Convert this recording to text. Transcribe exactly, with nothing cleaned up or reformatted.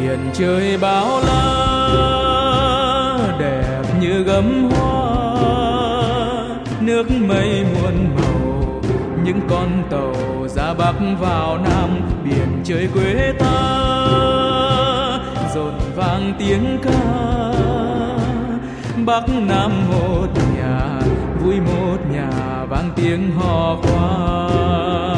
biển trời bao la đẹp như gấm hoa, nước mây muôn màu những con tàu ra bắc vào nam. Biển trời quê ta rộn vang tiếng ca, bắc nam một nhà vui một nhà vang tiếng hò khoan.